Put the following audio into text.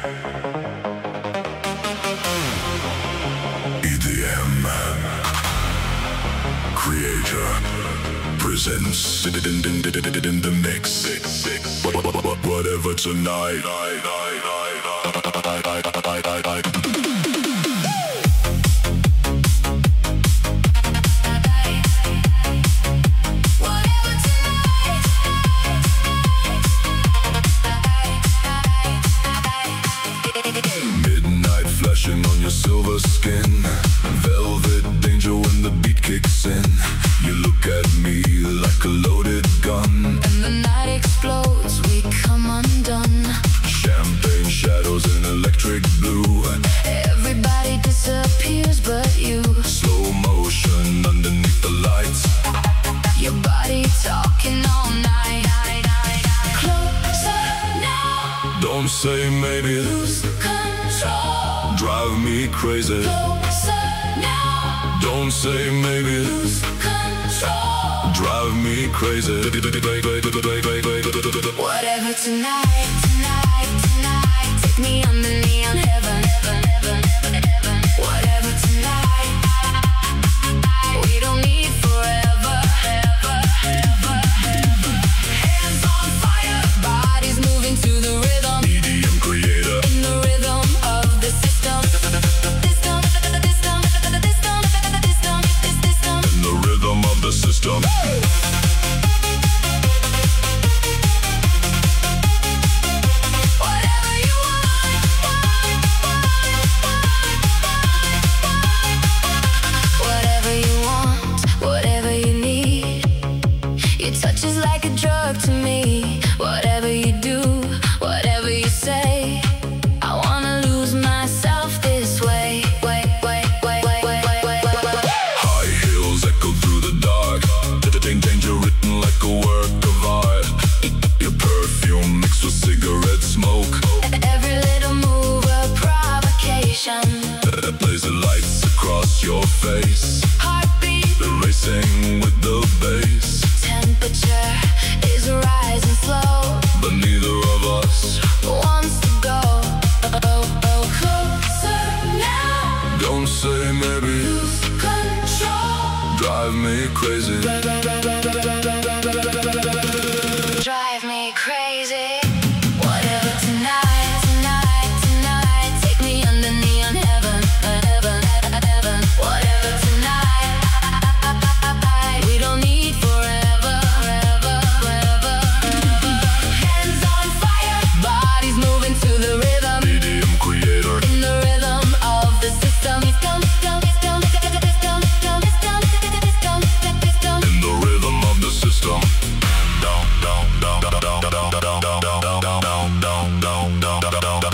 EDM Creator presents in the mix. Whatever tonight. Midnight flashing on your silver skin, velvet danger when the beat kicks in. You look at me like a loaded gun, and the night explodes, we come undone. Champagne shadows in electric blue. Everybody disappears but you. Slow motion underneath the lights. Your body talking all night. Closer now. Don't say maybe. Lose control. Drive me crazy. Closer now. Don't say maybe. Lose control. Drive me crazy. Whatever tonight. Take me under neon heaven. Whatever tonight. We don't need forever. Hands on fire. Bodies moving to the rhythm. EDM Creator. In the rhythm of the system. In the rhythm of the system. Whatever you want. Whatever you want, whatever you need. Your touch is like a drug to me. Whatever you do, whatever you say, I wanna lose myself this way. High heels echo through the dark. Danger written like a work of art. Your perfume mixed with cigarette smoke. Every little move a provocation. Blazing lights across your face. Heartbeat, Racing with the bass. temperature is rising slow. But neither of us Wants to go closer now. don't say maybe. Lose control. Drive me crazy. Drive me crazy. Whatever tonight. Take me under neon heaven. Whatever tonight. We don't need forever. Hands on fire. Bodies moving to the rhythm. EDM Creator. In the rhythm of the system. In the rhythm of the system. Down.